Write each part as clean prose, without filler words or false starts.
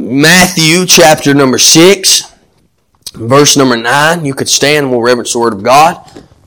Matthew chapter number 6, verse number 9. You could stand and we'll reverence the Word of God.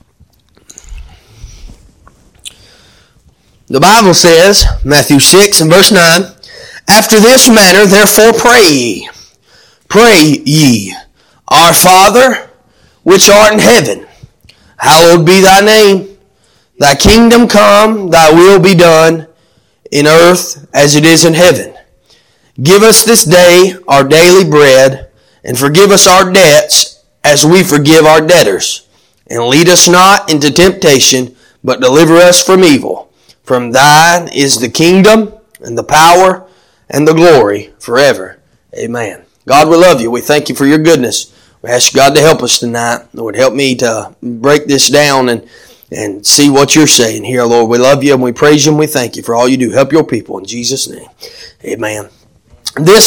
The Bible says, Matthew 6 and verse 9, After this manner therefore pray ye. Pray ye, Our Father, which art in heaven, hallowed be thy name. Thy kingdom come, thy will be done, in earth as it is in heaven. Give us this day our daily bread, and forgive us our debts as we forgive our debtors. And lead us not into temptation, but deliver us from evil. From thine is the kingdom, and the power, and the glory forever. Amen. God, we love you. We thank you for your goodness. We ask God to help us tonight. Lord, help me to break this down and see what you're saying here, Lord. We love you and we praise you and we thank you for all you do. Help your people in Jesus' name. Amen. This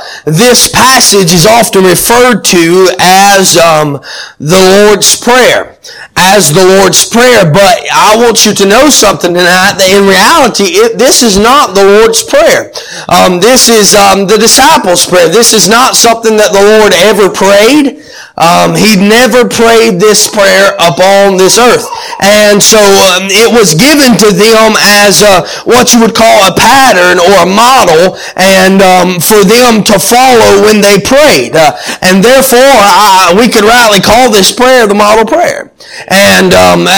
passage is often referred to as the Lord's Prayer. As the Lord's Prayer, but I want you to know something tonight, that in reality, this is not the Lord's Prayer. This is the disciples' prayer. This is not something that the Lord ever prayed. He never prayed this prayer upon this earth. And so it was given to them as what you would call a pattern or a model, and for them to follow when they prayed. And therefore, we could rightly call this prayer the model prayer. And,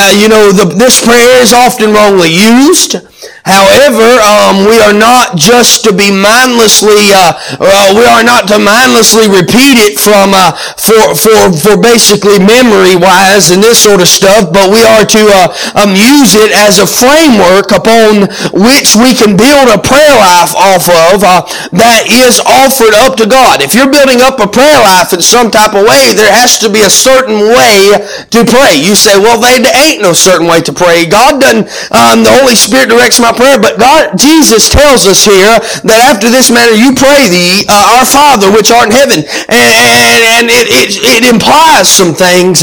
this prayer is often wrongly used. However, we are not just to be mindlessly, we are not to mindlessly repeat it for basically memory-wise and this sort of stuff, but we are to use it as a framework upon which we can build a prayer life off of that is offered up to God. If you're building up a prayer life in some type of way, there has to be a certain way to pray. You say, well, there ain't no certain way to pray. God doesn't, the Holy Spirit directs my prayer, but Jesus tells us here that after this manner you pray thee, Our Father which art in heaven, and it implies some things,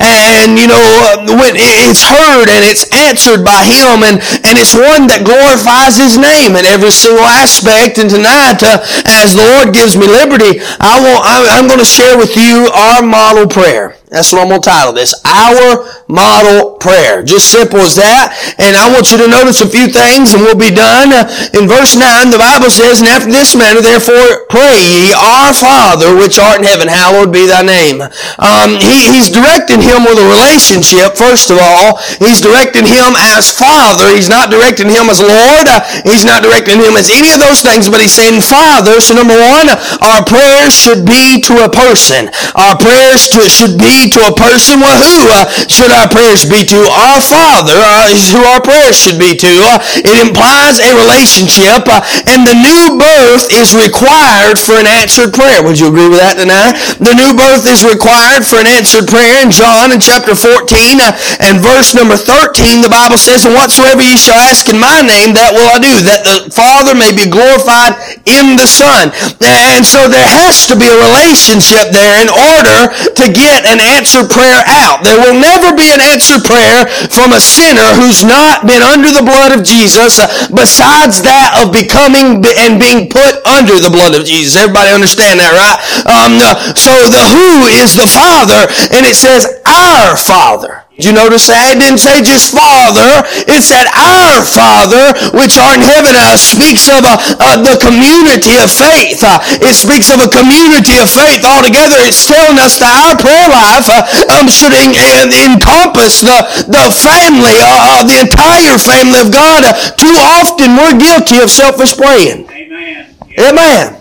when it's heard and it's answered by Him, and it's one that glorifies His name in every single aspect. And tonight, as the Lord gives me liberty, I'm going to share with you our model prayer. That's what I'm going to title this, Our Model Prayer. Just simple as that. And I want you to notice a few things and we'll be done. In verse 9, the Bible says, And after this manner, therefore, pray ye, Our Father, which art in heaven, hallowed be thy name. He's directing him with a relationship, first of all. He's directing him as Father. He's not directing him as Lord. He's not directing him as any of those things, but he's saying Father. So number one, our prayers should be to a person. Our prayers should be to a person. Well, who should our prayers be to? Our Father is who our prayers should be to. It implies a relationship, and the new birth is required for an answered prayer. Would you agree with that tonight? The new birth is required for an answered prayer. In John, in chapter 14, and verse number 13, the Bible says, And whatsoever ye shall ask in my name, that will I do, that the Father may be glorified in the Son. And so there has to be a relationship there in order to get an answered prayer out. There will never be an answered prayer from a sinner who's not been under the blood of Jesus, besides that of becoming and being put under the blood of Jesus. Everybody understand that, right? So the who is the Father, and it says Our Father. Did you notice that? It didn't say just Father. It said Our Father, which art in heaven. Speaks of the community of faith. It speaks of a community of faith altogether. It's telling us that our prayer life should encompass the family, the entire family of God. Too often we're guilty of selfish praying. Amen. Amen.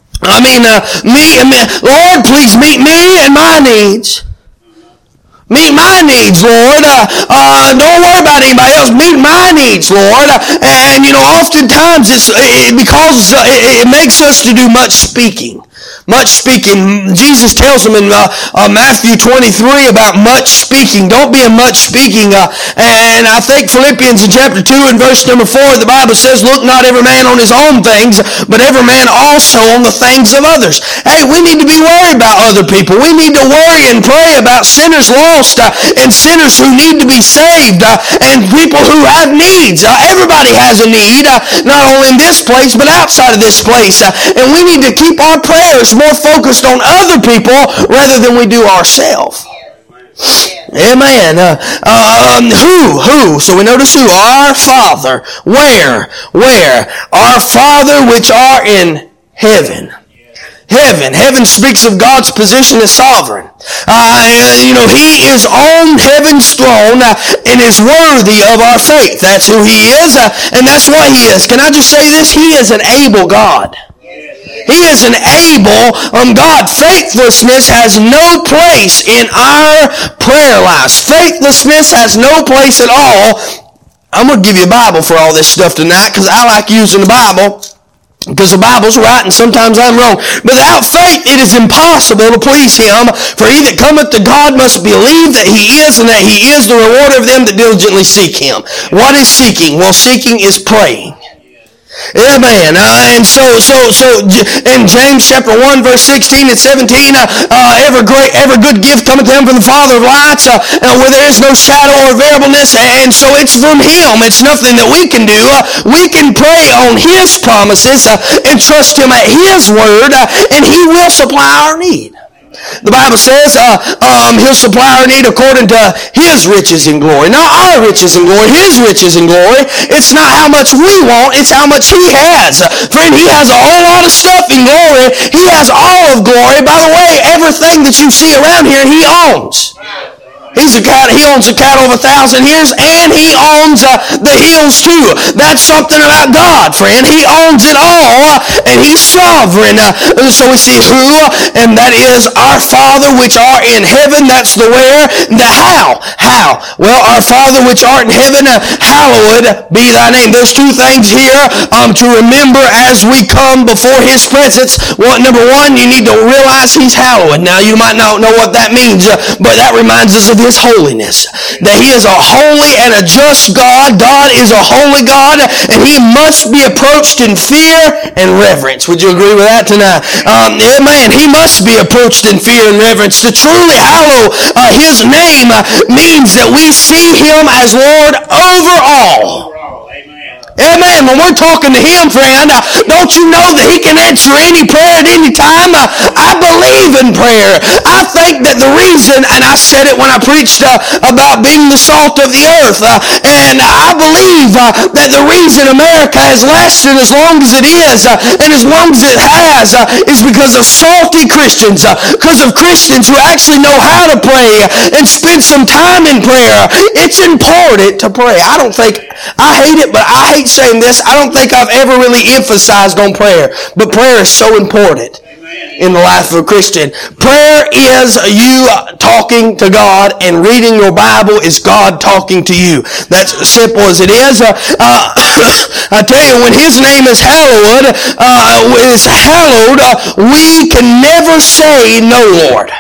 Lord, please meet me and my needs. Meet my needs, Lord. Don't worry about anybody else. Meet my needs, Lord. And oftentimes it makes us to do much speaking. Much speaking. Jesus tells them in Matthew 23 about much speaking. Don't be a much speaking. And I think Philippians in chapter 2 and verse number 4, the Bible says, look not every man on his own things, but every man also on the things of others. Hey, we need to be worried about other people. We need to worry and pray about sinners lost and sinners who need to be saved and people who have needs. Everybody has a need, not only in this place, but outside of this place. And we need to keep our prayers more focused on other people rather than we do ourselves. Amen. Who? So we notice who? Our Father. Where? Our Father which are in heaven. Heaven speaks of God's position as sovereign. He is on heaven's throne and is worthy of our faith. That's who He is, and that's what He is. Can I just say this? He is an able God. He is an able God. Faithlessness has no place in our prayer lives. Faithlessness has no place at all. I'm going to give you a Bible for all this stuff tonight because I like using the Bible. Because the Bible's right and sometimes I'm wrong. But without faith it is impossible to please Him. For he that cometh to God must believe that He is and that He is the rewarder of them that diligently seek Him. What is seeking? Well, seeking is praying. Amen. And so in James chapter 1 verse 16 and 17, every good gift cometh down from the Father of lights, where there is no shadow or variableness, and so it's from Him. It's nothing that we can do. We can pray on His promises and trust Him at His word, and He will supply our need. The Bible says He'll supply our need according to His riches and glory. Not our riches and glory, His riches and glory. It's not how much we want, it's how much He has. Friend, He has a whole lot of stuff in glory. He has all of glory. By the way, everything that you see around here, He owns. He owns a cattle of 1,000 years, and He owns the hills too. That's something about God, friend. He owns it all, and He's sovereign. So we see who, and that is our Father which art in heaven. That's the where. The how. How? Well, our Father which art in heaven, hallowed be Thy name. There's two things here to remember as we come before His presence. Well, number one, you need to realize He's hallowed. Now, you might not know what that means, but that reminds us of His holiness. That He is a holy and a just God. God is a holy God, and He must be approached in fear and reverence. Would you agree with that tonight? Amen. He must be approached in fear and reverence. To truly hallow His name means that we see Him as Lord over all. Amen. When we're talking to Him, friend, don't you know that He can answer any prayer at any time? I believe in prayer. I think that the reason, and I said it when I preached about being the salt of the earth, and I believe that the reason America has lasted as long as it is, and as long as it has, is because of salty Christians, because of Christians who actually know how to pray and spend some time in prayer. It's important to pray. I hate it, but I hate saying this. I don't think I've ever really emphasized on prayer, but prayer is so important in the life of a Christian. Prayer is you talking to God, and reading your Bible is God talking to you. That's as simple as it is. I tell you, when His name is hallowed, we can never say no, Lord.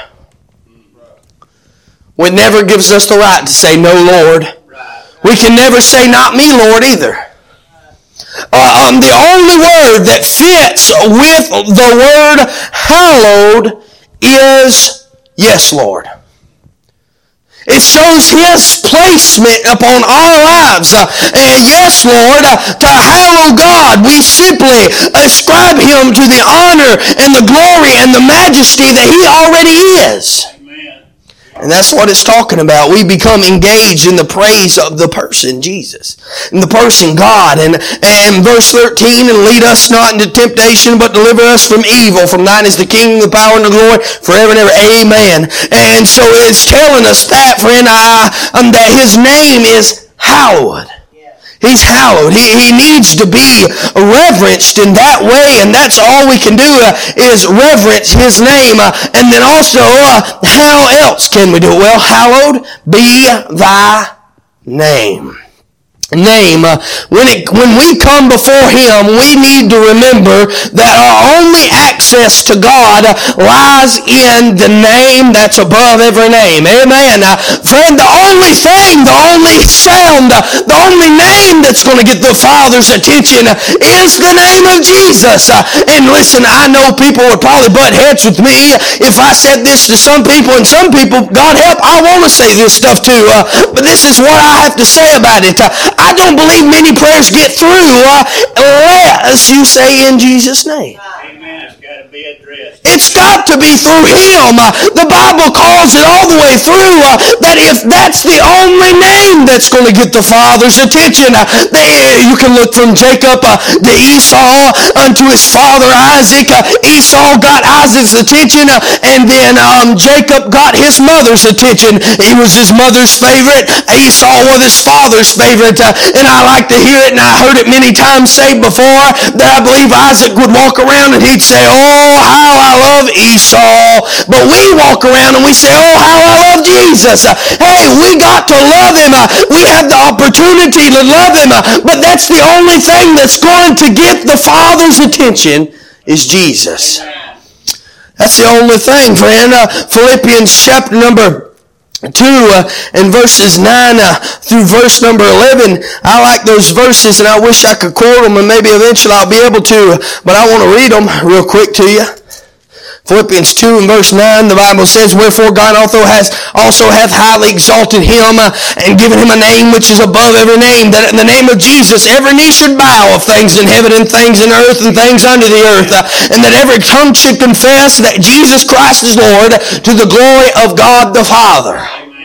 It never gives us the right to say no, Lord. We can never say not me, Lord, either. The only word that fits with the word hallowed is yes, Lord. It shows His placement upon our lives. And yes, Lord, to hallow God, we simply ascribe Him to the honor and the glory and the majesty that He already is. And that's what it's talking about. We become engaged in the praise of the person, Jesus. And the person, God. And verse 13, and lead us not into temptation, but deliver us from evil. From Thine is the kingdom, the power, and the glory, forever and ever. Amen. And so it's telling us that, friend, that His name is hallowed. He's hallowed. He needs to be reverenced in that way, and that's all we can do is reverence His name. And then also, how else can we do it? Well, hallowed be Thy name. name. When we come before Him, we need to remember that our only access to God lies in the name that's above every name. Amen. Friend, the only thing, the only sound, the only name that's going to get the Father's attention is the name of Jesus. And listen, I know people would probably butt heads with me if I said this to some people, and some people, God help, I want to say this stuff too, but this is what I have to say about it. I don't believe many prayers get through unless you say in Jesus' name. Amen. It's got to be addressed. It's got to be through Him. The Bible calls it all the way through that if that's the only name that's going to get the Father's attention. You can look from Jacob to Esau unto his father Isaac. Esau got Isaac's attention, and then Jacob got his mother's attention. He was his mother's favorite. Esau was his father's favorite. And I like to hear it, and I heard it many times say before, that I believe Isaac would walk around and he'd say, "Oh, how I love Esau." But we walk around and we say, "Oh, how I love Jesus." Hey, we got to love Him. We have the opportunity to love Him. But that's the only thing that's going to get the Father's attention is Jesus. That's the only thing, friend. Philippians chapter number 2 and verses 9 through verse number 11. I like those verses, and I wish I could quote them, and maybe eventually I'll be able to, but I want to read them real quick to you. Philippians 2 and verse 9, the Bible says, "Wherefore God also hath highly exalted Him, and given Him a name which is above every name, that in the name of Jesus every knee should bow, of things in heaven and things in earth and things under the earth, and that every tongue should confess that Jesus Christ is Lord, to the glory of God the Father."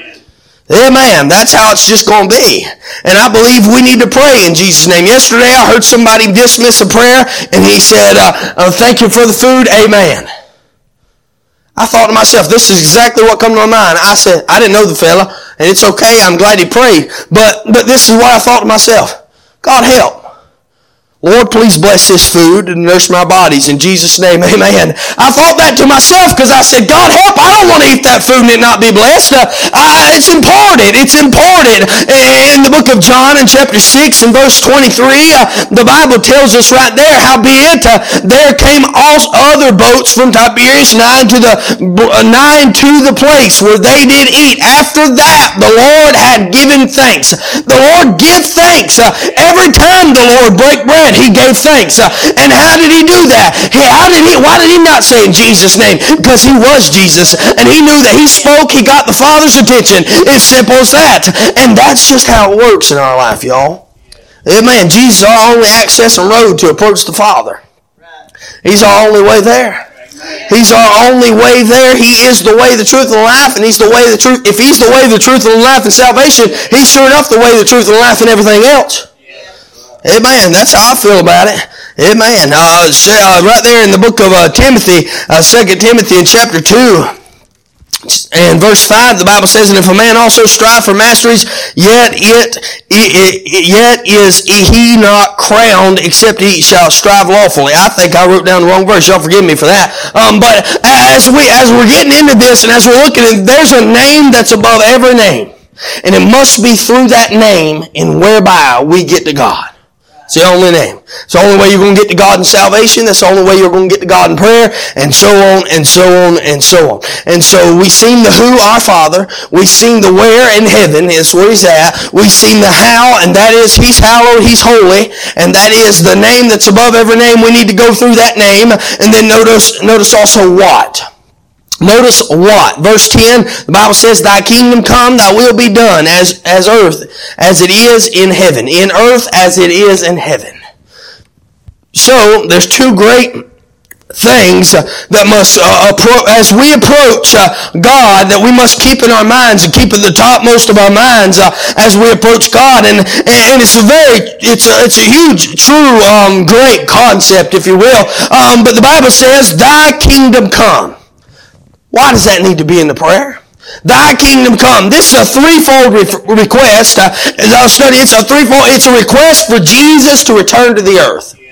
Amen. That's how it's just going to be. And I believe we need to pray in Jesus' name. Yesterday I heard somebody dismiss a prayer, and he said, "Thank you for the food, amen." I thought to myself, this is exactly what come to my mind. I said, I didn't know the fella, and it's okay, I'm glad he prayed. But this is what I thought to myself. God help. Lord, please bless this food and nourish my bodies in Jesus' name, amen. I thought that to myself because I said, God help, I don't want to eat that food and it not be blessed. It's important. It's important. In the book of John in chapter 6 and verse 23, the Bible tells us right there, howbeit there came also other boats from Tiberias nigh to the place where they did eat. After that, the Lord had given thanks. The Lord give thanks. Every time the Lord break bread, He gave thanks. And how did He do that? Why did He not say in Jesus' name? Because He was Jesus. And He knew that He spoke, He got the Father's attention. It's simple as that. And that's just how it works in our life, y'all. Amen. Jesus is our only access and road to approach the Father. He's our only way there. He's our only way there. He is the way, the truth, and the life, and He's the way, the truth. If He's the way, the truth, and the life, and salvation, He's sure enough the way, the truth, and the life, and everything else. Amen. That's how I feel about it. Amen. Right there in the book of Timothy, 2 Timothy in chapter 2 and verse 5, the Bible says, "And if a man also strive for masteries, yet is he not crowned, except he shall strive lawfully." I think I wrote down the wrong verse. Y'all forgive me for that. But as we're getting into this and as we're looking at it, there's a name that's above every name. And it must be through that name and whereby we get to God. It's the only name. It's the only way you're going to get to God in salvation. That's the only way you're going to get to God in prayer, and so on, and so on, and so on. And so we sing the who, our Father. We sing the where in heaven, is where He's at. We sing the how, and that is He's hallowed, He's holy, and that is the name that's above every name. We need to go through that name, and then notice also what. Notice what? Verse 10, the Bible says, "Thy kingdom come, thy will be done, as earth, as it is in heaven." In earth as it is in heaven. So, there's two great things that must, as we approach God, that we must keep in our minds and keep at the topmost of our minds as we approach God. And it's a huge, true, great concept, if you will. But the Bible says, "Thy kingdom come." Why does that need to be in the prayer? Thy kingdom come. This is a threefold request. As I'll study, it's a request for Jesus to return to the earth.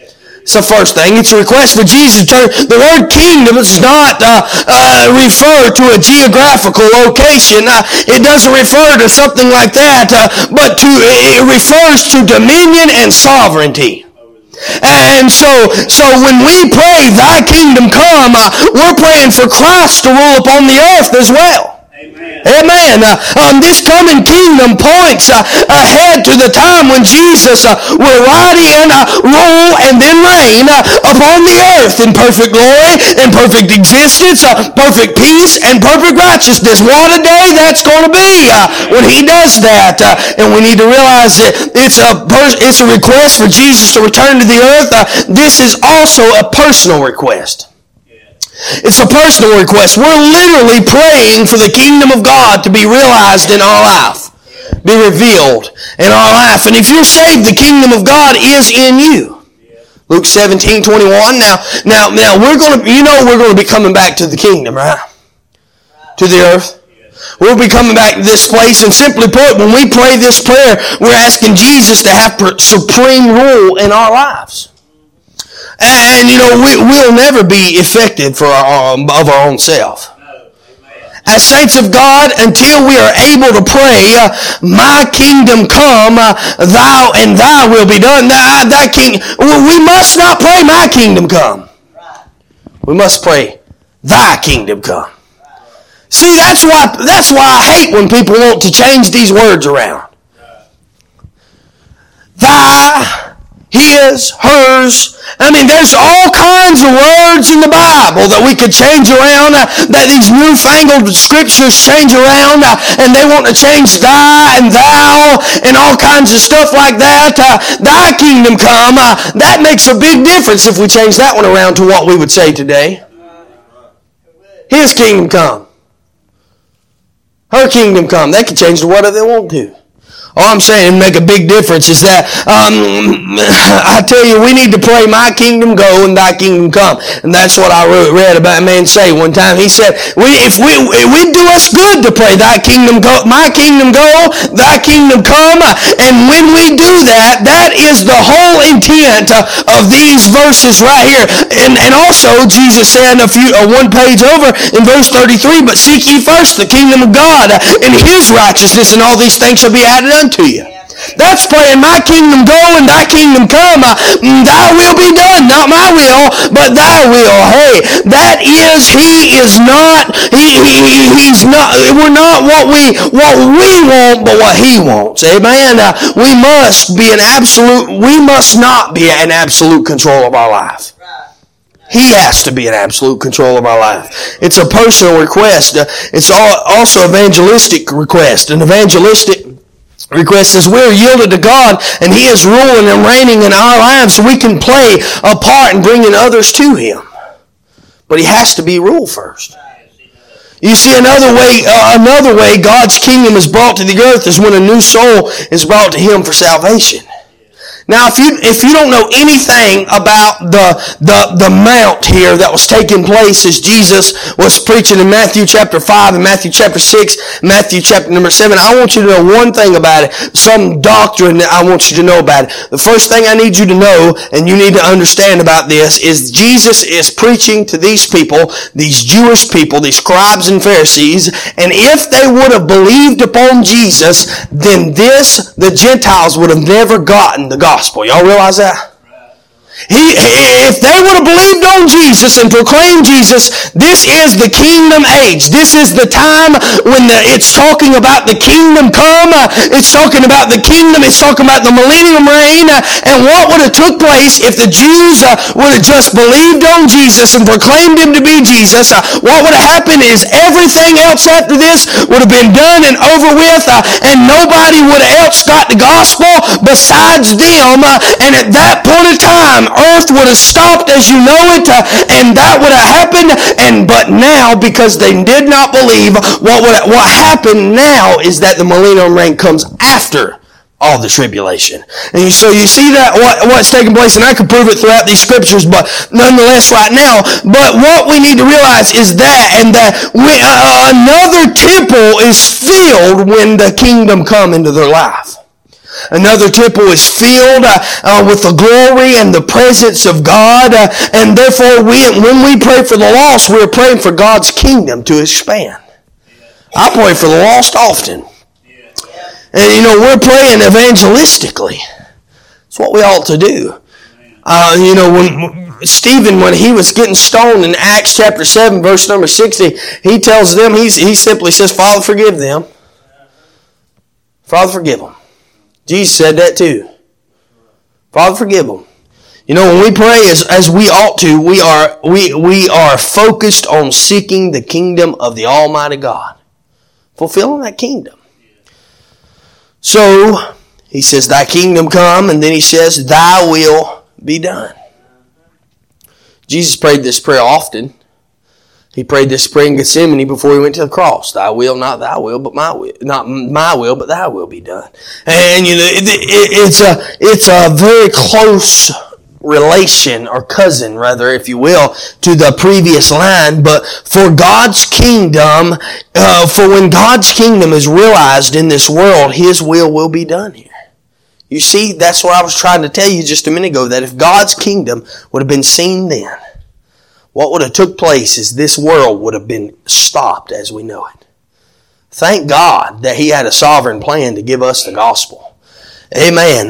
It's the first thing. It's a request for Jesus to turn. The word kingdom does not refer to a geographical location. It doesn't refer to something like that, but it refers to dominion and sovereignty. And so when we pray, thy kingdom come, we're praying for Christ to rule upon the earth as well. Amen. This coming kingdom points ahead to the time when Jesus will ride in, rule, and then reign upon the earth in perfect glory, in perfect existence, perfect peace, and perfect righteousness. What a day that's going to be when He does that. And we need to realize that it's a request for Jesus to return to the earth. This is also a personal request. It's a personal request. We're literally praying for the kingdom of God to be realized in our life, be revealed in our life. And if you're saved, the kingdom of God is in you. Luke 17:21. Now we're going to be coming back to the kingdom, right? To the earth. We'll be coming back to this place, and simply put, when we pray this prayer, we're asking Jesus to have supreme rule in our lives. And we'll never be effective of our own self. As saints of God, until we are able to pray, my kingdom come, thy will be done. We must not pray my kingdom come. We must pray thy kingdom come. See, that's why I hate when people want to change these words around. Thy, his, hers. There's all kinds of words in the Bible that we could change around, that these newfangled scriptures change around, and they want to change thy and thou and all kinds of stuff like that. Thy kingdom come. That makes a big difference if we change that one around to what we would say today. His kingdom come. Her kingdom come. They can change to whatever they want to. All I'm saying, make a big difference, is that I tell you, we need to pray, my kingdom go and thy kingdom come. And that's what I read about a man say one time. He said, it would do us good to pray, thy kingdom go, my kingdom go, thy kingdom come. And when we do that, that is the whole intent of these verses right here. And also, Jesus said one page over in verse 33, but seek ye first the kingdom of God and His righteousness, and all these things shall be added unto you. That's praying, my kingdom go and thy kingdom come. Thy will be done, not my will, but thy will. Hey, that is, he's not, we're not what we want, but what He wants. Amen. We must not be in absolute control of our life. He has to be in absolute control of our life. It's a personal request. It's also evangelistic request. An evangelistic request is we're yielded to God, and He is ruling and reigning in our lives, so we can play a part in bringing others to Him. But He has to be ruled first. You see, another way God's kingdom is brought to the earth is when a new soul is brought to Him for salvation. Now, if you don't know anything about the mount here that was taking place as Jesus was preaching in Matthew chapter 5 and Matthew chapter 6, Matthew chapter number 7, I want you to know one thing about it, some doctrine that I want you to know about it. The first thing I need you to know, and you need to understand about this, is Jesus is preaching to these people, these Jewish people, these scribes and Pharisees, and if they would have believed upon Jesus, then the Gentiles would have never gotten the gospel. Y'all realize that? If they would have believed on Jesus and proclaimed Jesus, this is the kingdom age. This is the time when it's talking about the kingdom come. It's talking about the kingdom. It's talking about the millennium reign. And what would have took place if the Jews would have just believed on Jesus and proclaimed Him to be Jesus? What would have happened is everything else after this would have been done and over with, and nobody would have else got the gospel besides them. And at that point in time, earth would have stopped as you know it, and that would have happened. But now, because they did not believe, what happened now is that the millennium reign comes after all the tribulation. And so you see that what's taking place, and I can prove it throughout these scriptures, but nonetheless right now. But what we need to realize is that, and that another temple is filled when the kingdom come into their life. Another temple is filled with the glory and the presence of God. And therefore, when we pray for the lost, we're praying for God's kingdom to expand. I pray for the lost often. And we're praying evangelistically. It's what we ought to do. When Stephen, when he was getting stoned in Acts chapter 7, verse number 60, he tells them, he simply says, Father, forgive them. Father, forgive them. Jesus said that too. Father, forgive them. When we pray as we ought to, we are focused on seeking the kingdom of the Almighty God. Fulfilling that kingdom. So, he says, thy kingdom come, and then he says, thy will be done. Jesus prayed this prayer often. He prayed this prayer in Gethsemane before he went to the cross. Thy will, not thy will, but my will. Not my will, but thy will be done. And it's a very close relation, or cousin rather, if you will, to the previous line. But for God's kingdom, for when God's kingdom is realized in this world, His will be done here. You see, that's what I was trying to tell you just a minute ago, that if God's kingdom would have been seen then, what would have took place is this world would have been stopped as we know it. Thank God that He had a sovereign plan to give us the gospel. Amen.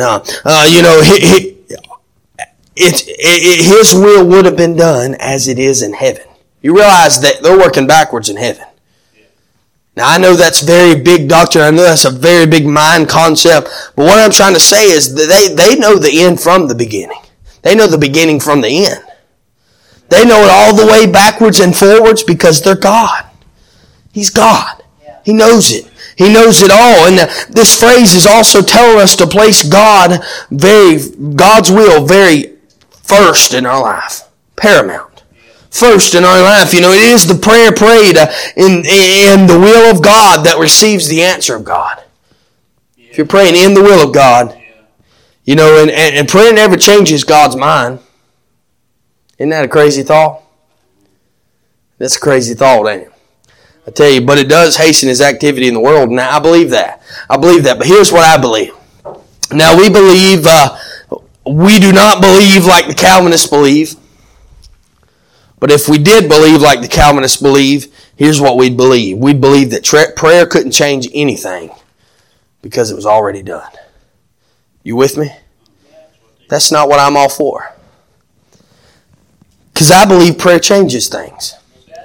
His will would have been done as it is in heaven. You realize that they're working backwards in heaven. Now, I know that's very big doctrine. I know that's a very big mind concept. But what I'm trying to say is that they know the end from the beginning. They know the beginning from the end. They know it all the way backwards and forwards because they're God. He's God. He knows it. He knows it all. And this phrase is also telling us to place God's will very first in our life. Paramount. First in our life. It is the prayer prayed in the will of God that receives the answer of God. If you're praying in the will of God, and prayer never changes God's mind. Isn't that a crazy thought? That's a crazy thought, ain't it? I tell you, but it does hasten His activity in the world. Now, I believe that. But here's what I believe. Now, we do not believe like the Calvinists believe. But if we did believe like the Calvinists believe, here's what we'd believe. We'd believe that prayer couldn't change anything because it was already done. You with me? That's not what I'm all for. Because I believe prayer changes things.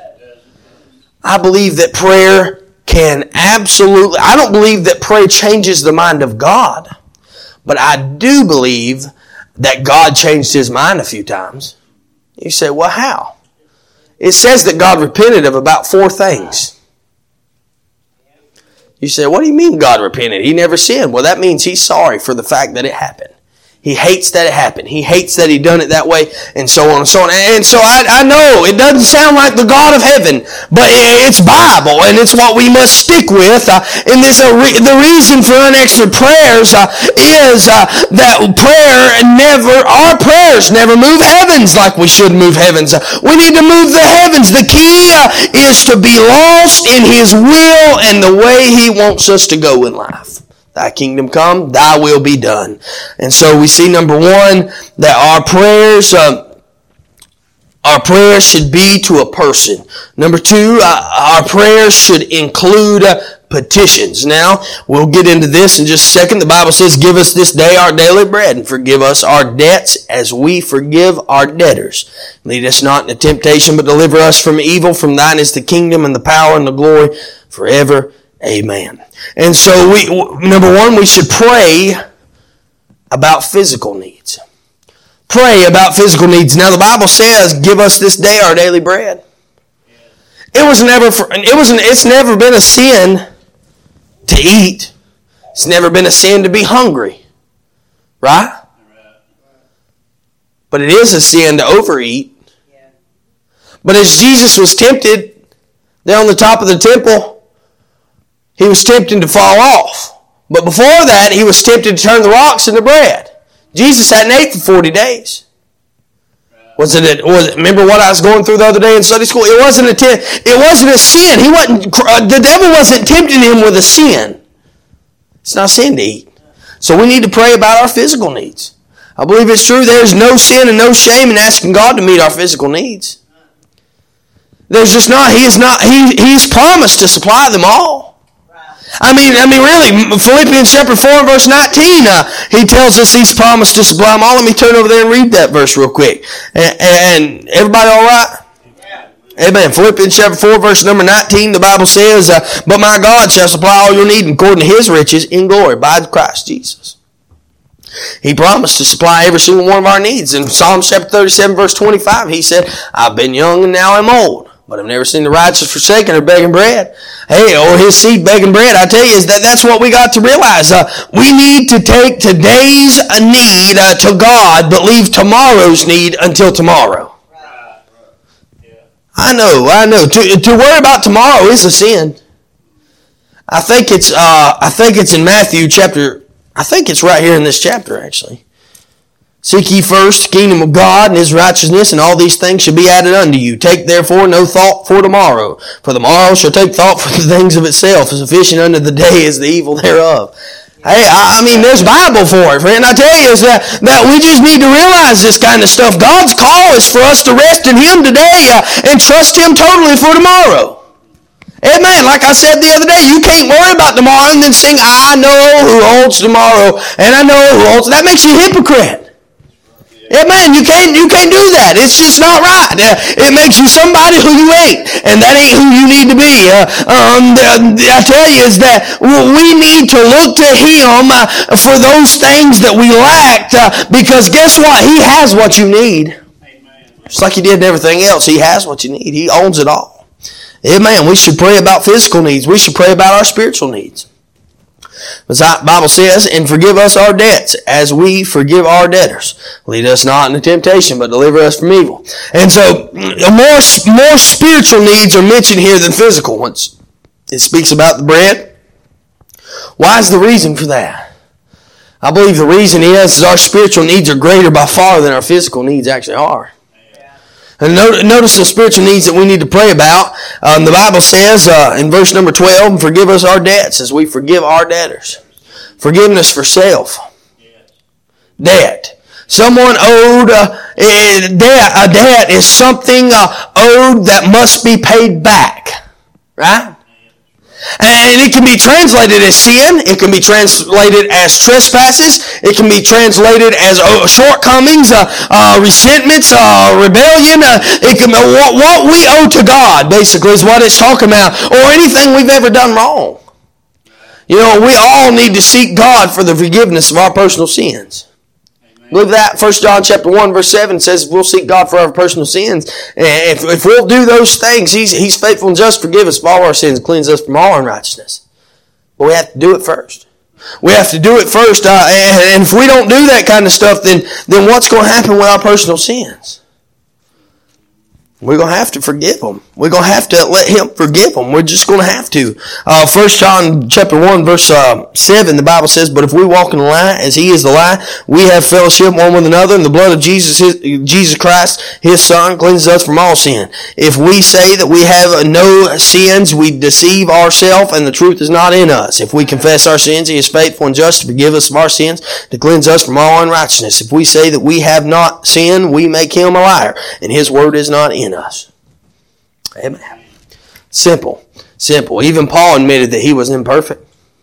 I believe that prayer can absolutely... I don't believe that prayer changes the mind of God. But I do believe that God changed His mind a few times. You say, well, how? It says that God repented of about 4 things. You say, what do you mean God repented? He never sinned. Well, that means He's sorry for the fact that it happened. He hates that it happened. He hates that He done it that way, and so on and so on. And so I know it doesn't sound like the God of heaven, but it's Bible, and it's what we must stick with. And the reason for unanswered prayers is that our prayers never move heavens like we should move heavens. We need to move the heavens. The key is to be lost in His will and the way He wants us to go in life. Thy kingdom come, thy will be done. And so we see, number one, that our prayers should be to a person. Number two, our prayers should include petitions. Now, we'll get into this in just a second. The Bible says, give us this day our daily bread, and forgive us our debts as we forgive our debtors. Lead us not into temptation, but deliver us from evil. From thine is the kingdom and the power and the glory forever. Amen. And so number one, we should pray about physical needs. Pray about physical needs. Now the Bible says, give us this day our daily bread. It's never been a sin to eat. It's never been a sin to be hungry. Right? But it is a sin to overeat. But as Jesus was tempted there on the top of the temple, He was tempted to fall off. But before that, He was tempted to turn the rocks into bread. Jesus hadn't ate for 40 days. Remember what I was going through the other day in Sunday school? It wasn't a sin. The devil wasn't tempting Him with a sin. It's not a sin to eat. So we need to pray about our physical needs. I believe it's true. There's no sin and no shame in asking God to meet our physical needs. There's just not. He's promised to supply them all. I mean, really, Philippians chapter 4 and verse 19, he tells us he's promised to supply them all. Let me turn over there and read that verse real quick. And everybody all right? Amen. Philippians chapter 4 verse number 19, the Bible says, but my God shall supply all your need according to his riches in glory by Christ Jesus. He promised to supply every single one of our needs. In Psalm chapter 37 verse 25, he said, I've been young and now I'm old, but I've never seen the righteous forsaken or begging bread. Hey, or his seed begging bread. I tell you, that's what we got to realize. We need to take today's need to God, but leave tomorrow's need until tomorrow. I know. To worry about tomorrow is a sin. I think it's in Matthew chapter. I think it's right here in this chapter, actually. Seek ye first the kingdom of God and his righteousness, and all these things shall be added unto you. Take therefore no thought for tomorrow, for the morrow shall take thought for the things of itself. Sufficient unto the day is the evil thereof. Hey, I mean, there's Bible for it, friend. I tell you, is that we just need to realize this kind of stuff. God's call is for us to rest in him today and trust him totally for tomorrow. Amen. Like I said the other day, you can't worry about tomorrow and then sing, I know who holds tomorrow, and I know who holds. That makes you a hypocrite. Amen. You can't do that. It's just not right. It makes you somebody who you ain't, and that ain't who you need to be. I tell you is that we need to look to him for those things that we lacked, because guess what? He has what you need. Just like he did everything else, he has what you need. He owns it all. Amen. We should pray about physical needs. We should pray about our spiritual needs. The Bible says, and forgive us our debts as we forgive our debtors. Lead us not into temptation, but deliver us from evil. And so, more spiritual needs are mentioned here than physical ones. It speaks about the bread. Why is the reason for that? I believe the reason is our spiritual needs are greater by far than our physical needs actually are. And notice the spiritual needs that we need to pray about. The Bible says in verse number 12, forgive us our debts as we forgive our debtors. Forgiveness for self. Debt. Someone owed a debt. A debt is something owed that must be paid back. Right? And it can be translated as sin. It can be translated as trespasses. It can be translated as shortcomings, resentments, rebellion. It can be what we owe to God, basically, is what it's talking about, or anything we've ever done wrong. You know, we all need to seek God for the forgiveness of our personal sins. Believe that 1 John chapter 1 verse 7 says we'll seek God for our personal sins. And if we'll do those things, He's faithful and just to forgive us of all our sins and cleanse us from all unrighteousness. But we have to do it first. We have to do it first. And if we don't do that kind of stuff, then what's going to happen with our personal sins? We're going to have to forgive them. We're going to have to let him forgive them. We're just going to have to. 1 John chapter 1 verse 7, the Bible says, but if we walk in the light as he is the light, we have fellowship one with another, and the blood of Jesus Christ, his son, cleanses us from all sin. If we say that we have no sins, we deceive ourselves, and the truth is not in us. If we confess our sins, he is faithful and just to forgive us of our sins, to cleanse us from all unrighteousness. If we say that we have not sinned, we make him a liar, and his word is not in us. Amen. Simple. Even Paul admitted that he was imperfect.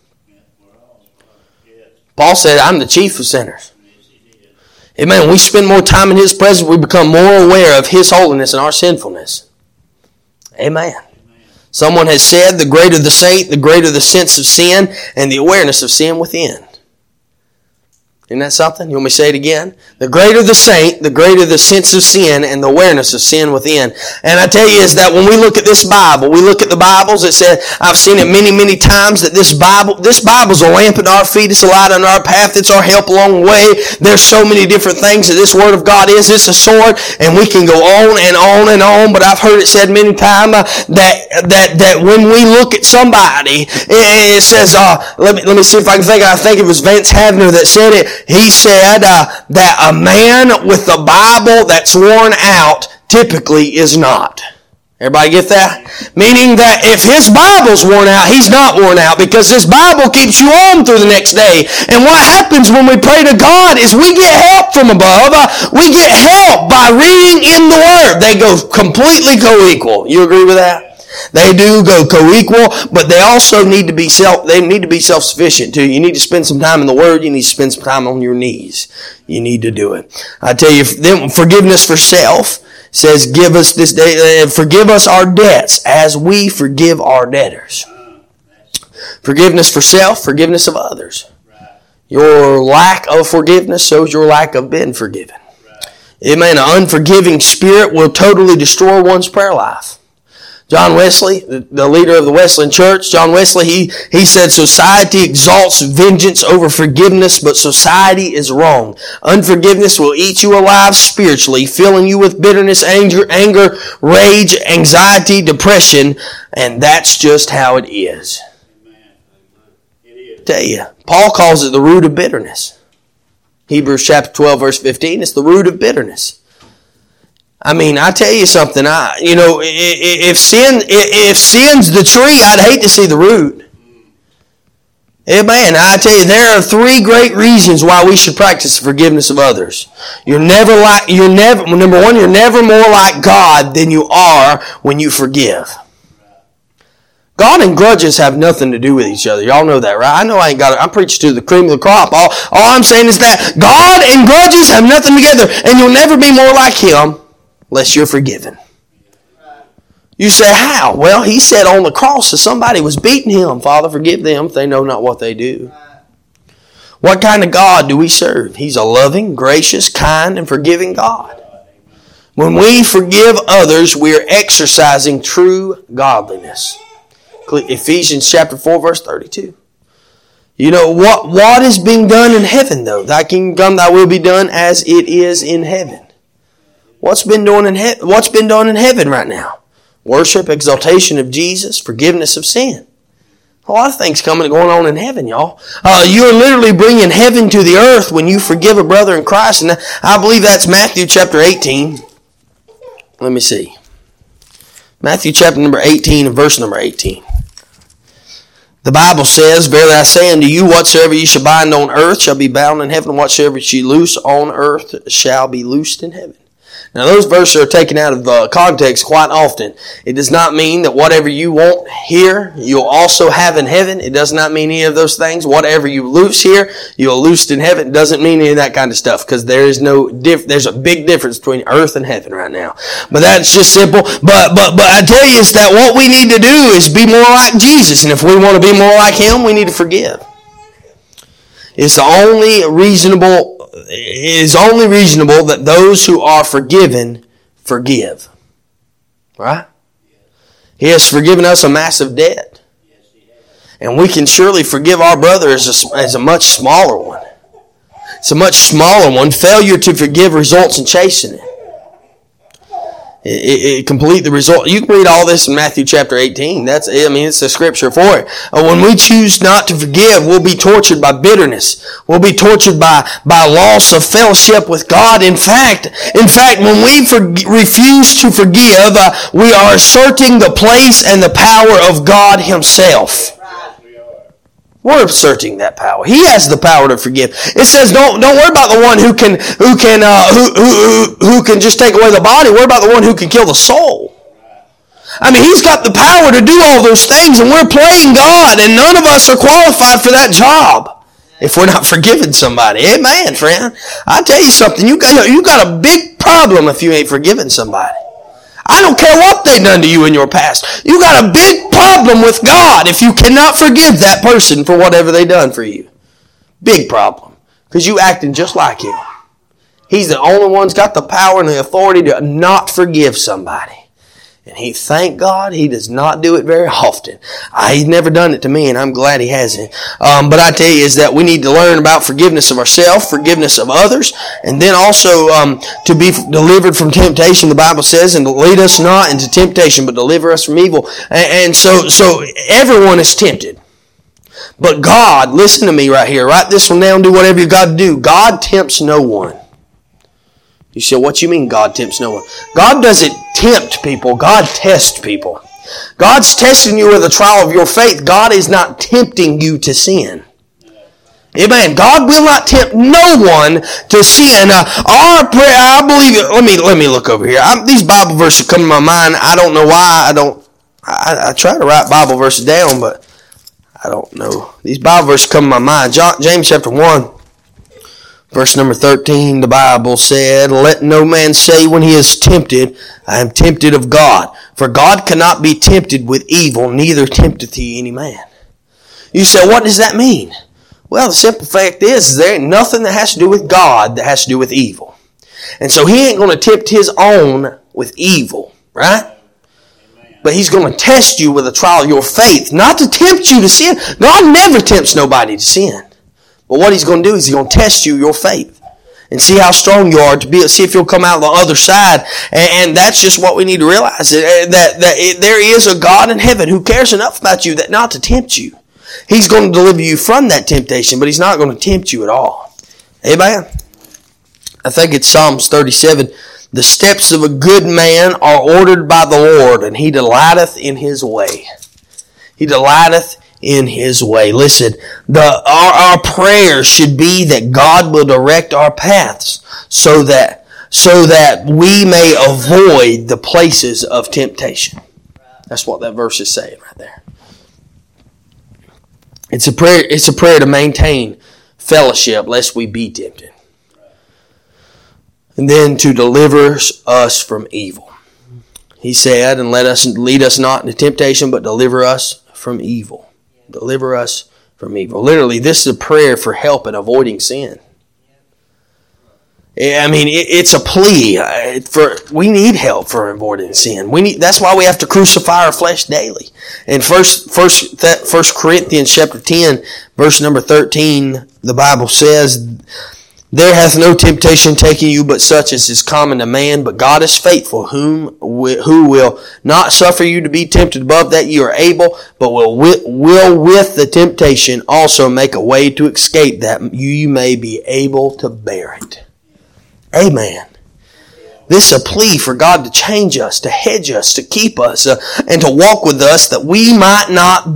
Paul said, I'm the chief of sinners. Amen. When we spend more time in his presence, we become more aware of his holiness and our sinfulness. Amen. Someone has said, the greater the saint, the greater the sense of sin and the awareness of sin within. Isn't that something? You want me to say it again? The greater the saint, the greater the sense of sin and the awareness of sin within. And I tell you is that when we look at this Bible, we look at the Bibles, it said, I've seen it many, many times that this Bible's a lamp unto our feet, it's a light unto our path, it's our help along the way. There's so many different things that this Word of God is. It's a sword, and we can go on and on and on, but I've heard it said many times that when we look at somebody, it says, let me see if I think it was Vance Havner that said it. He said that a man with the Bible that's worn out typically is not. Everybody get that? Meaning that if his Bible's worn out, he's not worn out because his Bible keeps you on through the next day. And what happens when we pray to God is we get help from above. We get help by reading in the Word. They go completely co-equal. You agree with that? They do go co-equal, but they also need to be self-sufficient too. You need to spend some time in the Word. You need to spend some time on your knees. You need to do it. I tell you, then forgiveness for self says, give us this day, forgive us our debts as we forgive our debtors. Forgiveness for self, forgiveness of others. Your lack of forgiveness shows your lack of being forgiven. Amen. An unforgiving spirit will totally destroy one's prayer life. John Wesley, the leader of the Wesleyan Church, John Wesley, he said, society exalts vengeance over forgiveness, but society is wrong. Unforgiveness will eat you alive spiritually, filling you with bitterness, anger, rage, anxiety, depression, and that's just how it is. Tell you, Paul calls it the root of bitterness. Hebrews chapter 12, verse 15, it's the root of bitterness. I mean, I tell you something. If sin's the tree, I'd hate to see the root. Amen. I tell you, there are 3 great reasons why we should practice forgiveness of others. Number one, you're never more like God than you are when you forgive. God and grudges have nothing to do with each other. Y'all know that, right? I know I'm preaching to the cream of the crop. All I'm saying is that God and grudges have nothing together, and you'll never be more like Him unless you're forgiven. You say, how? Well, He said on the cross that somebody was beating Him. Father, forgive them if they know not what they do. What kind of God do we serve? He's a loving, gracious, kind, and forgiving God. When we forgive others, we are exercising true godliness. Ephesians chapter 4, verse 32. You know, what is being done in heaven, though? Thy kingdom come, thy will be done as it is in heaven. What's been done in heaven right now? Worship, exaltation of Jesus, forgiveness of sin. A lot of things going on in heaven, y'all. You're literally bringing heaven to the earth when you forgive a brother in Christ. And I believe that's Matthew chapter 18. Let me see. Matthew chapter number 18 and verse number 18. The Bible says, verily I say unto you, whatsoever you shall bind on earth shall be bound in heaven, and whatsoever you loose on earth shall be loosed in heaven. Now those verses are taken out of context quite often. It does not mean that whatever you want here, you'll also have in heaven. It does not mean any of those things. Whatever you loose here, you'll loose in heaven. It doesn't mean any of that kind of stuff, because there's a big difference between earth and heaven right now. But that's just simple. But I tell you, it's that what we need to do is be more like Jesus. And if we want to be more like Him, we need to forgive. It's only reasonable that those who are forgiven forgive. Right? He has forgiven us a massive debt. And we can surely forgive our brother as a much smaller one. It's a much smaller one. Failure to forgive results in chastening. It complete the result. You can read all this in Matthew chapter 18. It's the scripture for it. When we choose not to forgive, we'll be tortured by bitterness. We'll be tortured by loss of fellowship with God. In fact, when we refuse to forgive, we are asserting the place and the power of God Himself. We're asserting that power. He has the power to forgive. It says, don't worry about the one who can just take away the body. Worry about the one who can kill the soul. I mean, He's got the power to do all those things, and we're playing God, and none of us are qualified for that job if we're not forgiving somebody. Amen, friend. I tell you something. You got a big problem if you ain't forgiving somebody. I don't care what they've done to you in your past. You got a big problem with God if you cannot forgive that person for whatever they done for you. Big problem. Because you acting just like Him. He's the only one who's got the power and the authority to not forgive somebody. And thank God, He does not do it very often. He's never done it to me, and I'm glad He hasn't. But I tell you is that we need to learn about forgiveness of ourselves, forgiveness of others, and then also to be delivered from temptation, the Bible says, and to lead us not into temptation, but deliver us from evil. And so everyone is tempted. But God, listen to me right here. Write this one down, do whatever you got to do. God tempts no one. You say, what you mean God tempts no one? God does it tempt people. God tests people. God's testing you with a trial of your faith. God is not tempting you to sin. Amen. God will not tempt no one to sin. Our prayer, I believe it. Let me look over here. These Bible verses come to my mind. I don't know why. I try to write Bible verses down, but I don't know. These Bible verses come to my mind. James chapter 1, verse number 13. The Bible said, "Let no man say when he is tempted, I am tempted of God. For God cannot be tempted with evil, neither tempteth he any man." You say, what does that mean? Well, the simple fact is there ain't nothing that has to do with God that has to do with evil. And so he ain't going to tempt his own with evil, right? But he's going to test you with a trial of your faith, not to tempt you to sin. God never tempts nobody to sin. But what he's going to do is he's going to test your faith and see how strong you are, see if you'll come out the other side. And that's just what we need to realize, that there is a God in heaven who cares enough about you that not to tempt you. He's going to deliver you from that temptation, but he's not going to tempt you at all. Amen? I think it's Psalms 37. "The steps of a good man are ordered by the Lord, and he delighteth in his way." He delighteth in his way. Listen, our prayers should be that God will direct our paths so that we may avoid the places of temptation. That's what that verse is saying right there. It's a prayer to maintain fellowship lest we be tempted. And then to deliver us from evil. He said, "And lead us not into temptation, but deliver us from evil." Deliver us from evil. Literally, this is a prayer for help in avoiding sin. I mean, it's a plea we need help for avoiding sin. That's why we have to crucify our flesh daily. In First Corinthians chapter 10, verse number 13, the Bible says, "There hath no temptation taken you but such as is common to man, but God is faithful, who will not suffer you to be tempted above that you are able, but will with the temptation also make a way to escape, that you may be able to bear it." Amen. This is a plea for God to change us, to hedge us, to keep us, and to walk with us, that we might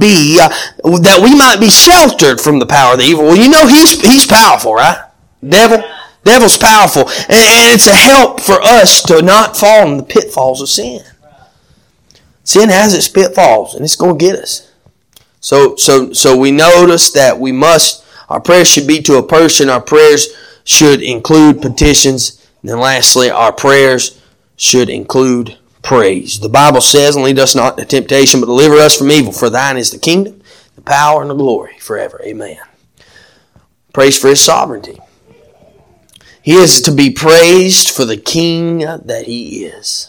be sheltered from the power of the evil. Well, you know he's powerful, right? Devil's powerful, and it's a help for us to not fall in the pitfalls of sin. Sin has its pitfalls, and it's going to get us. So we notice that our prayers should be to a person. Our prayers should include petitions. And then lastly, our prayers should include praise. The Bible says, "And lead us not into temptation, but deliver us from evil. For thine is the kingdom, the power, and the glory forever." Amen. Praise for his sovereignty. He is to be praised for the king that he is.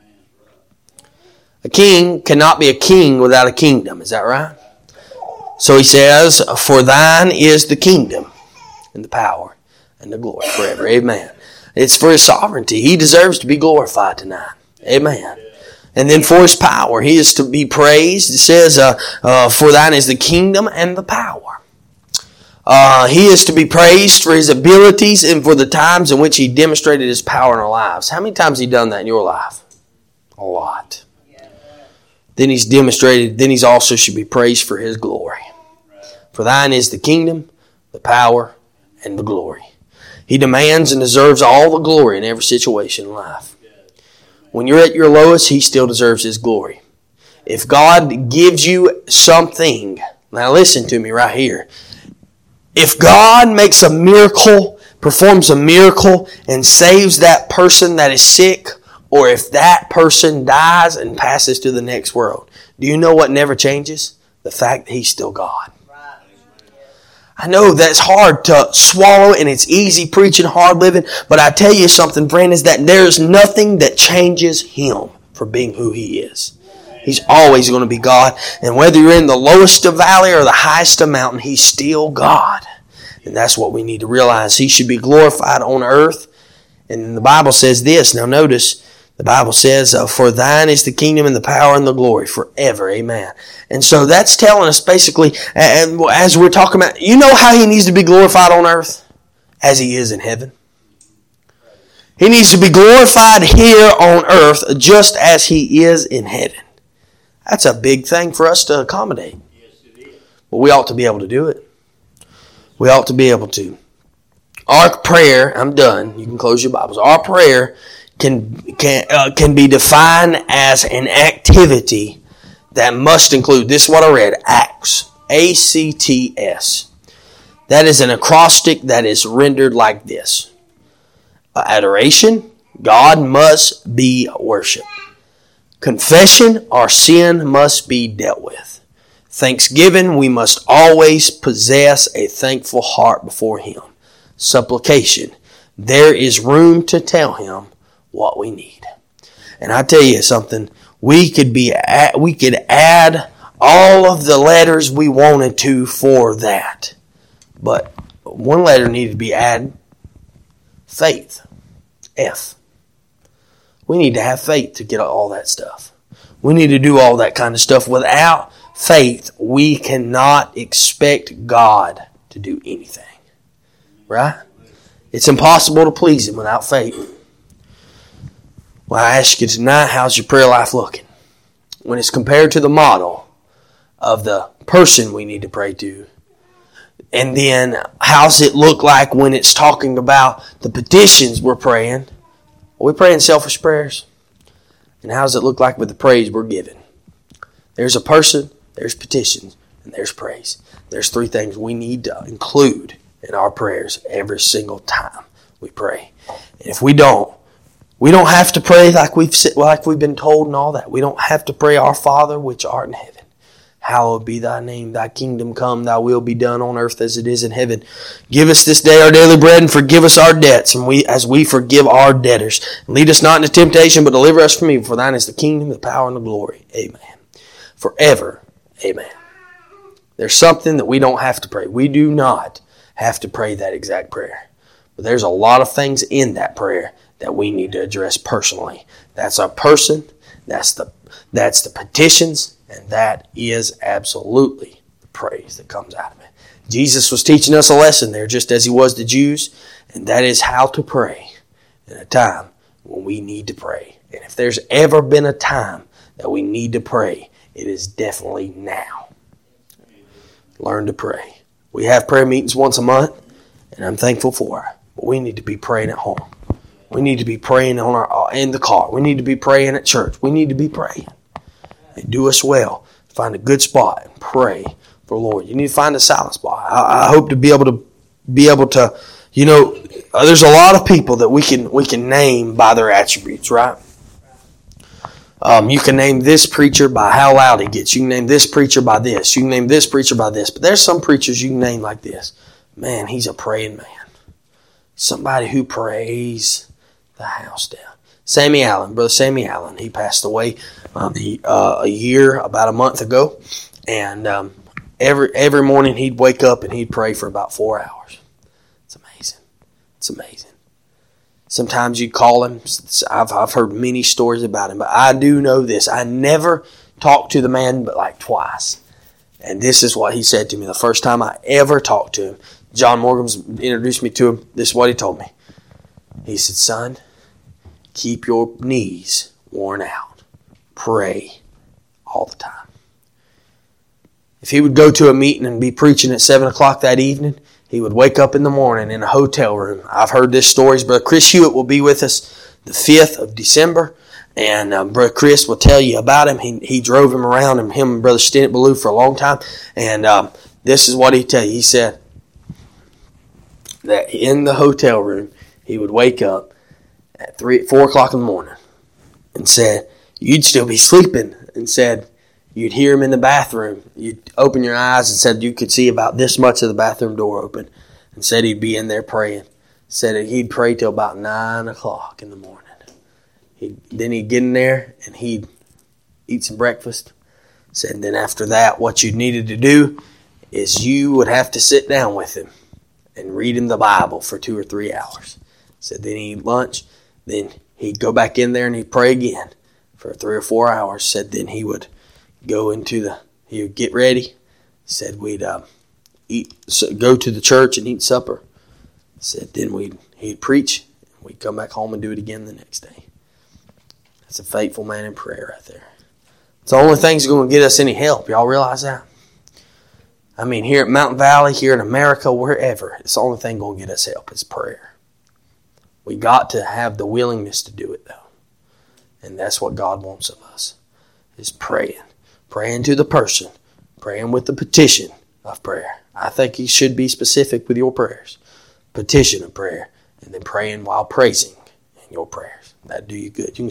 A king cannot be a king without a kingdom. Is that right? So he says, "For thine is the kingdom, and the power, and the glory forever." Amen. It's for his sovereignty. He deserves to be glorified tonight. Amen. And then for his power, he is to be praised. It says, "For thine is the kingdom and the power." He is to be praised for his abilities and for the times in which he demonstrated his power in our lives. How many times has he done that in your life? A lot. Then he's also should be praised for his glory. "For thine is the kingdom, the power, and the glory." He demands and deserves all the glory in every situation in life. When you're at your lowest, he still deserves his glory. If God gives you something, now listen to me right here. If God makes a miracle, performs a miracle, and saves that person that is sick, or if that person dies and passes to the next world, do you know what never changes? The fact that he's still God. I know that's hard to swallow, and it's easy preaching, hard living, but I tell you something, friend, is that there's nothing that changes him for being who he is. He's always going to be God, and whether you're in the lowest of valley or the highest of mountain, he's still God. And that's what we need to realize. He should be glorified on earth. And the Bible says this. Now notice, the Bible says, "For thine is the kingdom and the power and the glory forever." Amen. And so that's telling us basically, as we're talking about, you know how he needs to be glorified on earth? As he is in heaven. He needs to be glorified here on earth just as He is in heaven. That's a big thing for us to accommodate. Yes, it is. But we ought to be able to do it. We ought to be able to. Our prayer, I'm done. You can close your Bibles. Our prayer can be defined as an activity that must include, this is what I read, acts, A-C-T-S. That is an acrostic that is rendered like this. Adoration, God must be worshipped. Confession, our sin must be dealt with. Thanksgiving, we must always possess a thankful heart before Him. Supplication, there is room to tell Him what we need. And I tell you something, we could add all of the letters we wanted to for that. But one letter needed to be added, faith, F. We need to have faith to get all that stuff. We need to do all that kind of stuff. Without faith, we cannot expect God to do anything. Right? It's impossible to please Him without faith. Well, I ask you tonight, how's your prayer life looking? When it's compared to the model of the person we need to pray to. And then, how's it look like when it's talking about the petitions we're praying? Are we praying selfish prayers? And how does it look like with the praise we're giving? There's a person, there's petitions, and there's praise. There's three things we need to include in our prayers every single time we pray. And if we don't have to pray like we've been told and all that. We don't have to pray, Our Father which art in heaven. Hallowed be thy name, thy kingdom come, thy will be done on earth as it is in heaven. Give us this day our daily bread, and forgive us our debts, as we forgive our debtors. Lead us not into temptation, but deliver us from evil. For thine is the kingdom, the power, and the glory. Amen. Forever. Amen. There's something that we don't have to pray. We do not have to pray that exact prayer. But there's a lot of things in that prayer that we need to address personally. That's our person, that's the petitions, and that is absolutely the praise that comes out of it. Jesus was teaching us a lesson there, just as He was the Jews, and that is how to pray in a time when we need to pray. And if there's ever been a time that we need to pray, it is definitely now. Learn to pray. We have prayer meetings once a month, and I'm thankful for it. But we need to be praying at home. We need to be praying in the car. We need to be praying at church. We need to be praying. And do us well. Find a good spot and pray for the Lord. You need to find a silent spot. I hope to be able to, there's a lot of people that we can name by their attributes, right? You can name this preacher by how loud he gets. You can name this preacher by this. You can name this preacher by this. But there's some preachers you can name like this. Man, he's a praying man. Somebody who prays the house down. Sammy Allen, Brother Sammy Allen, he passed away about a month ago, and every morning he'd wake up and he'd pray for about 4 hours. It's amazing. It's amazing. Sometimes you'd call him. I've heard many stories about him, but I do know this. I never talked to the man but like twice, and this is what he said to me the first time I ever talked to him. John Morgan's introduced me to him. This is what he told me. He said, "Son, keep your knees worn out. Pray all the time." If he would go to a meeting and be preaching at 7 o'clock that evening, he would wake up in the morning in a hotel room. I've heard this story. Brother Chris Hewitt will be with us the 5th of December, and Brother Chris will tell you about him. He drove him around, and him and Brother Stennett Ballou for a long time, and this is what he'd tell you. He said that in the hotel room, he would wake up at 4 o'clock in the morning and said, you'd still be sleeping, and said you'd hear him in the bathroom. You'd open your eyes and said you could see about this much of the bathroom door open, and said he'd be in there praying. Said that he'd pray till about 9 o'clock in the morning. Then he'd get in there and he'd eat some breakfast. Said then after that, what you needed to do is you would have to sit down with him and read him the Bible for 2 or 3 hours. Said then he'd eat lunch. Then he'd go back in there and he'd pray again for 3 or 4 hours. Said then he would go he would get ready. Said we'd go to the church and eat supper. Said then he'd preach. We come back home and do it again the next day. That's a faithful man in prayer right there. It's the only thing that's going to get us any help. Y'all realize that? I mean, here at Mountain Valley, here in America, wherever, it's the only thing going to get us help is prayer. We got to have the willingness to do it, though. And that's what God wants of us, is praying. Praying to the person. Praying with the petition of prayer. I think you should be specific with your prayers. Petition of prayer. And then praying while praising in your prayers. That'd do you good. You can